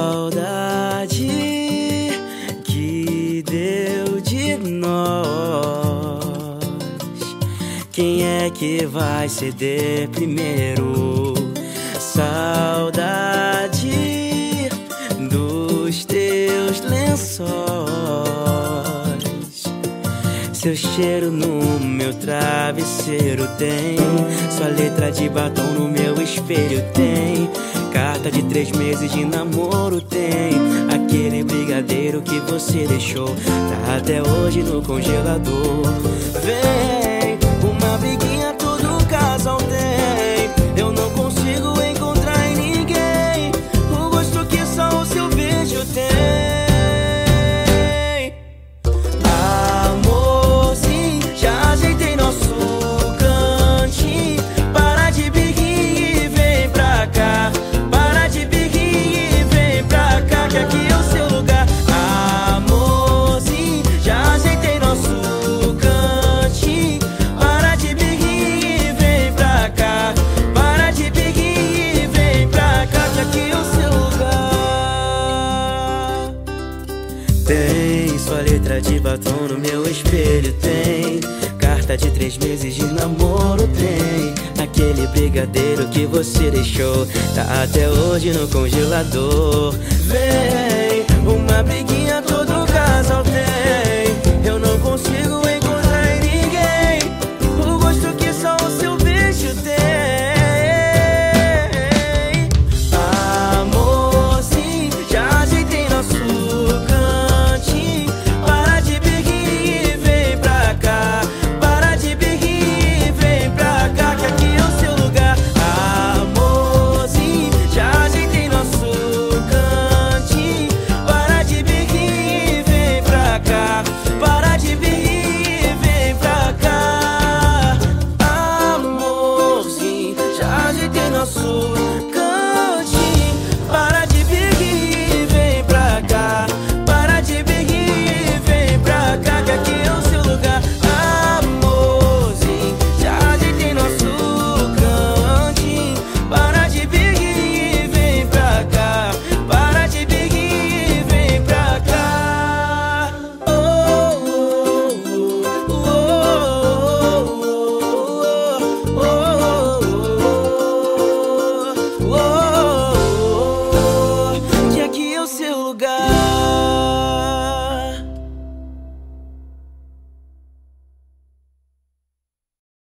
saudade que deu de nós. Quem é que vai ceder primeiro? Saudade dos teus lençóis, seu cheiro no meu travesseiro tem, sua letra de batom no meu espelho tem, carta de 3 meses de namoro tem, aquele brigadeiro que você deixou tá até hoje no congelador. Vem, uma briguinha todo casal tem, eu não consigo encontrar em ninguém o gosto que só o seu beijo tem. Amorzinho, já ajeitei nosso cantinho, para de birrinha e vem pra cá, para de birrinha e vem pra cá, que aqui é o seu lugar. Amorzinho, já ajeitei nosso cantinho, para de birrinha e vem pra cá, para de birrinha e vem pra cá, que aqui é o seu lugar. Tem sua letra de batom no meu espelho tem, carta de 3 meses de namoro tem, aquele brigadeiro que você deixou tá até hoje no congelador. Vem, uma briguinha todo casal tem, eu não consigo encontrar em ninguém o gosto que só o seu beijo tem. Amorzinho, já ajeitei nosso cantinho, para de birrinha e vem pra cá, para de birrinha e vem pra cá, que aqui é o seu lugar. Amorzinho, já ajeitei nosso cantinho, para de birrinha e vem pra cá, para de birrinha e vem pra cá. Amorzinho, já ajeitei nosso cantinho, para de birrinha e vem pra cá, para de birrinha e vem pra cá, que aqui é o seu lugar. Amorzinho, já ajeitei nosso cantinho, para de birrinha e vem pra cá, para de birrinha e vem pra cá. Oh, oh, oh, oh, oh, oh, oh, oh, que aqui é o seu lugar.